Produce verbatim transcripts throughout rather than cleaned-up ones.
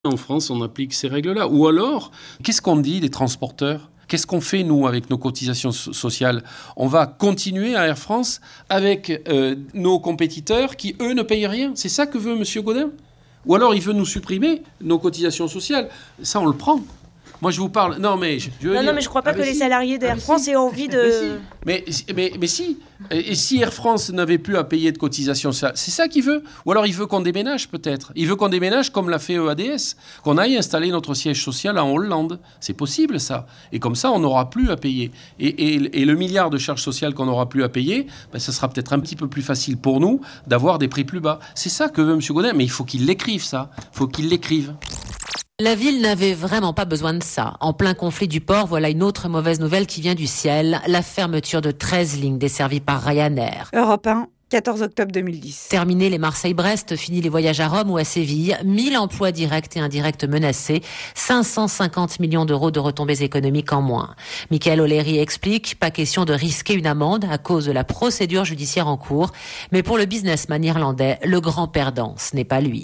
En France, on applique ces règles-là. Ou alors, qu'est-ce qu'on dit des transporteurs ? Qu'est-ce qu'on fait, nous, avec nos cotisations so- sociales ? On va continuer à Air France avec euh, nos compétiteurs qui, eux, ne payent rien. C'est ça que veut M. Gaudin ? Ou alors, il veut nous supprimer nos cotisations sociales. Ça, on le prend. Moi, je vous parle... Non, mais je, je veux non, dire... non, mais je crois pas ah, que mais les si. salariés d'Air ah, France si. aient envie de... Mais si. Mais, mais, mais si. Et, et si Air France n'avait plus à payer de cotisations, ça, c'est ça qu'il veut. Ou alors il veut qu'on déménage, peut-être. Il veut qu'on déménage comme l'a fait E A D S. Qu'on aille installer notre siège social en Hollande. C'est possible, ça. Et comme ça, on n'aura plus à payer. Et, et, et le milliard de charges sociales qu'on n'aura plus à payer, ben, ça sera peut-être un petit peu plus facile pour nous d'avoir des prix plus bas. C'est ça que veut M. Gaudin. Mais il faut qu'il l'écrive, ça. Il faut qu'il l'écrive. La ville n'avait vraiment pas besoin de ça. En plein conflit du port, voilà une autre mauvaise nouvelle qui vient du ciel, la fermeture de treize lignes desservies par Ryanair. Europe un, quatorze octobre deux mille dix. Terminé les Marseille-Brest, fini les voyages à Rome ou à Séville, mille emplois directs et indirects menacés, cinq cent cinquante millions d'euros de retombées économiques en moins. Michael O'Leary explique, pas question de risquer une amende à cause de la procédure judiciaire en cours, mais pour le businessman irlandais, le grand perdant, ce n'est pas lui.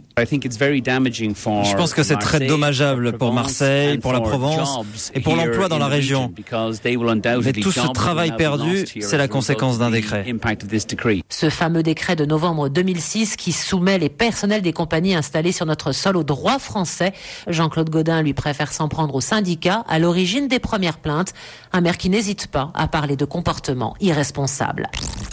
Je pense que c'est très dommageable pour Marseille, pour la Provence et pour l'emploi dans la région. Mais tout ce travail perdu, c'est la conséquence d'un décret. Ce fameux décret de novembre deux mille six qui soumet les personnels des compagnies installées sur notre sol au droit français. Jean-Claude Gaudin lui préfère s'en prendre aux syndicats à l'origine des premières plaintes. Un maire qui n'hésite pas à parler de comportement irresponsable.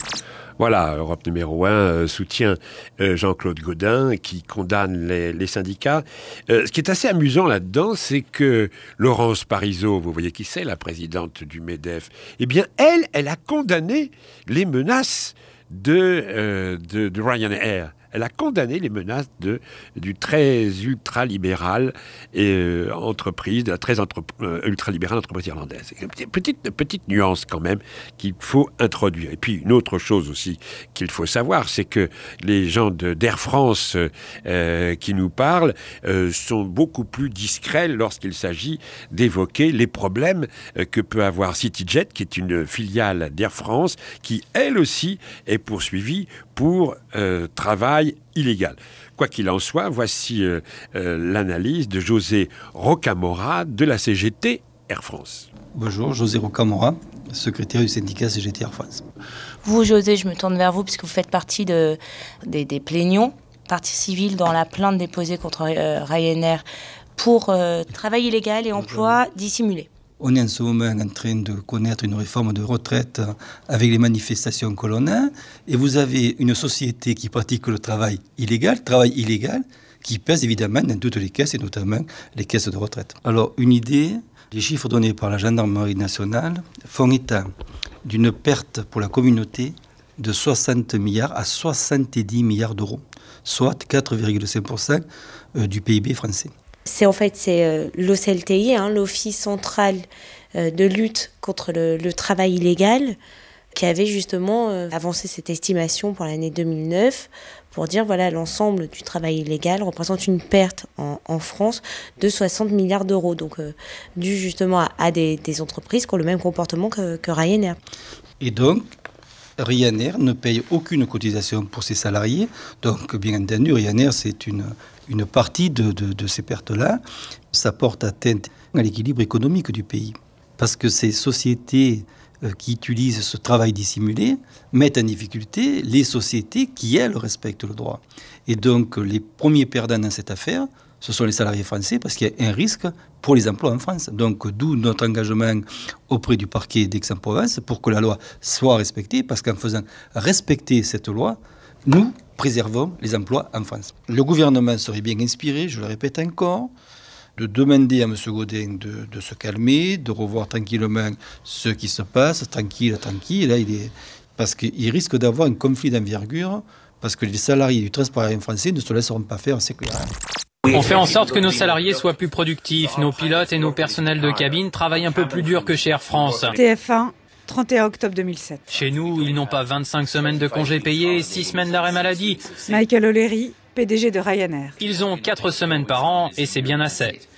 Voilà, Europe numéro un euh, soutient euh, Jean-Claude Gaudin qui condamne les, les syndicats. Euh, ce qui est assez amusant là-dedans, c'est que Laurence Parisot, vous voyez qui c'est, la présidente du MEDEF, eh bien, elle, elle a condamné les menaces de, euh, de, de Ryanair. Elle a condamné les menaces de, du très ultra-libéral euh, entreprise, de la très entre, euh, ultra-libérale entreprise irlandaise. Une petite, petite nuance quand même qu'il faut introduire. Et puis une autre chose aussi qu'il faut savoir, c'est que les gens de, d'Air France euh, qui nous parlent euh, sont beaucoup plus discrets lorsqu'il s'agit d'évoquer les problèmes euh, que peut avoir CityJet, qui est une filiale d'Air France, qui elle aussi est poursuivie pour euh, travail illégal. Quoi qu'il en soit, voici euh, euh, l'analyse de José Rocamora de la C G T Air France. Bonjour, José Rocamora, secrétaire du syndicat C G T Air France. Vous, José, je me tourne vers vous puisque vous faites partie de, des, des plaignants, partie civile dans la plainte déposée contre euh, Ryanair pour euh, travail illégal et emploi dissimulé. On est en ce moment en train de connaître une réforme de retraite avec les manifestations que l'on a. Et vous avez une société qui pratique le travail illégal, travail illégal, qui pèse évidemment dans toutes les caisses et notamment les caisses de retraite. Alors, une idée, les chiffres donnés par la gendarmerie nationale font état d'une perte pour la communauté de soixante milliards à soixante-dix milliards d'euros, soit quatre virgule cinq pour cent du P I B français. C'est en fait c'est euh, l'O C L T I, hein, l'Office central euh, de lutte contre le, le travail illégal, qui avait justement euh, avancé cette estimation pour l'année deux mille neuf pour dire voilà l'ensemble du travail illégal représente une perte en, en France de soixante milliards d'euros, donc euh, dû justement à, à des, des entreprises qui ont le même comportement que, que Ryanair. Et donc Ryanair ne paye aucune cotisation pour ses salariés, donc bien entendu Ryanair c'est une Une partie de, de, de ces pertes-là, ça porte atteinte à l'équilibre économique du pays. Parce que ces sociétés euh, qui utilisent ce travail dissimulé mettent en difficulté les sociétés qui, elles, respectent le droit. Et donc, les premiers perdants dans cette affaire, ce sont les salariés français, parce qu'il y a un risque pour les emplois en France. Donc, d'où notre engagement auprès du parquet d'Aix-en-Provence pour que la loi soit respectée, parce qu'en faisant respecter cette loi, nous préservons les emplois en France. Le gouvernement serait bien inspiré, je le répète encore, de demander à M. Gaudin de, de se calmer, de revoir tranquillement ce qui se passe, tranquille, tranquille. Là, il est, parce qu'il risque d'avoir un conflit d'envergure, parce que les salariés du transport aérien français ne se laisseront pas faire, c'est clair. On fait en sorte que nos salariés soient plus productifs. Nos pilotes et nos personnels de cabine travaillent un peu plus dur que chez Air France. T F un, trente et un octobre deux mille sept. Chez nous, ils n'ont pas vingt-cinq semaines de congés payés et six semaines d'arrêt maladie. Michael O'Leary, P D G de Ryanair. Ils ont quatre semaines par an et c'est bien assez.